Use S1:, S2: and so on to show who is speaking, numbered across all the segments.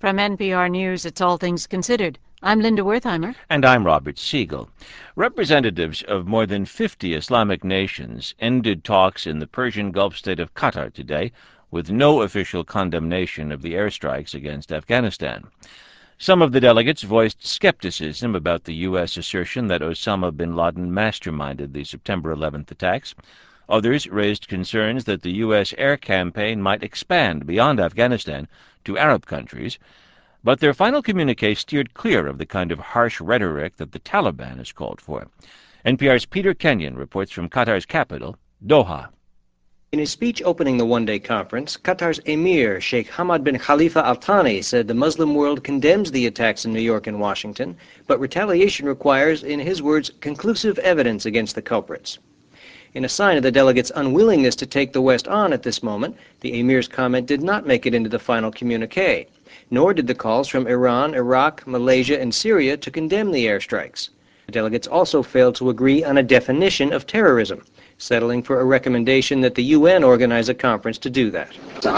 S1: From NPR News, it's All Things Considered. I'm Linda Wertheimer.
S2: And I'm Robert Siegel. Representatives of more than 50 Islamic nations ended talks in the Persian Gulf state of Qatar today, with no official condemnation of the airstrikes against Afghanistan. Some of the delegates voiced skepticism about the U.S. assertion that Osama bin Laden masterminded the September 11th attacks. Others raised concerns that the U.S. air campaign might expand beyond Afghanistan to Arab countries, but their final communique steered clear of the kind of harsh rhetoric that the Taliban has called for. NPR's Peter Kenyon reports from Qatar's capital, Doha.
S3: In his speech opening the one-day conference, Qatar's Emir, Sheikh Hamad bin Khalifa Al Thani, said the Muslim world condemns the attacks in New York and Washington, but retaliation requires, in his words, conclusive evidence against the culprits. In a sign of the delegates' unwillingness to take the West on at this moment, the Emir's comment did not make it into the final communique, nor did the calls from Iran, Iraq, Malaysia, and Syria to condemn the airstrikes. The delegates also failed to agree on a definition of terrorism, settling for a recommendation that the UN organize a conference to do that.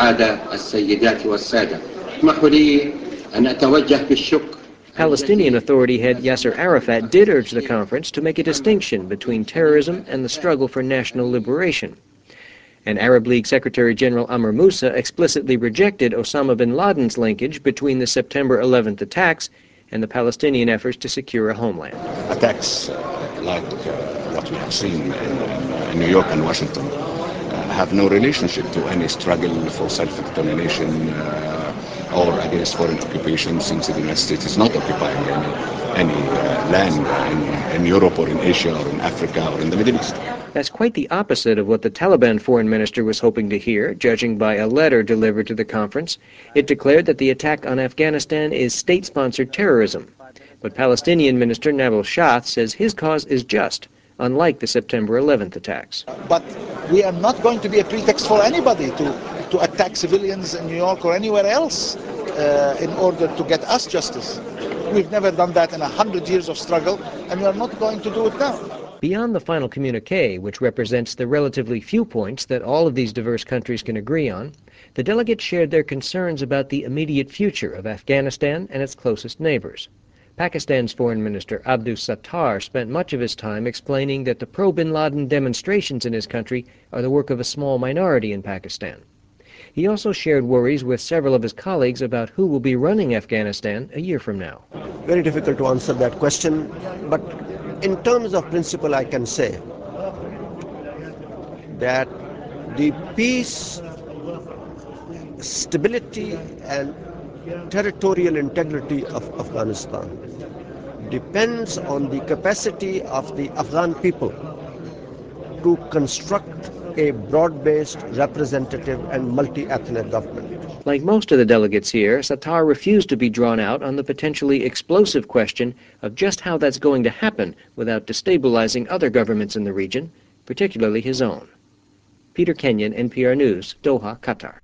S3: Palestinian Authority head Yasser Arafat did urge the conference to make a distinction between terrorism and the struggle for national liberation. And Arab League Secretary General Amr Moussa explicitly rejected Osama bin Laden's linkage between the September 11th attacks and the Palestinian efforts to secure a homeland.
S4: Attacks like what we have seen in New York and Washington have no relationship to any struggle for self-determination or against foreign occupation, since the United States is not occupying any land in Europe or in Asia or in Africa or in the Middle East.
S3: That's quite the opposite of what the Taliban foreign minister was hoping to hear, judging by a letter delivered to the conference. It declared that the attack on Afghanistan is state-sponsored terrorism. But Palestinian Minister Nabil Shaath says his cause is just, unlike the September 11th attacks.
S5: But we are not going to be a pretext for anybody to attack civilians in New York or anywhere else in order to get us justice. We've never done that in 100 years of struggle, and we are not going to do it now.
S3: Beyond the final communique, which represents the relatively few points that all of these diverse countries can agree on, the delegates shared their concerns about the immediate future of Afghanistan and its closest neighbors. Pakistan's Foreign Minister Abdus Sattar spent much of his time explaining that the pro-Bin Laden demonstrations in his country are the work of a small minority in Pakistan. He also shared worries with several of his colleagues about who will be running Afghanistan a year from now.
S6: Very difficult to answer that question, but in terms of principle I can say that the peace, stability and territorial integrity of Afghanistan depends on the capacity of the Afghan people to construct a broad-based, representative and multi-ethnic government.
S3: Like most of the delegates here, Sattar refused to be drawn out on the potentially explosive question of just how that's going to happen without destabilizing other governments in the region, particularly his own. Peter Kenyon, NPR News, Doha, Qatar.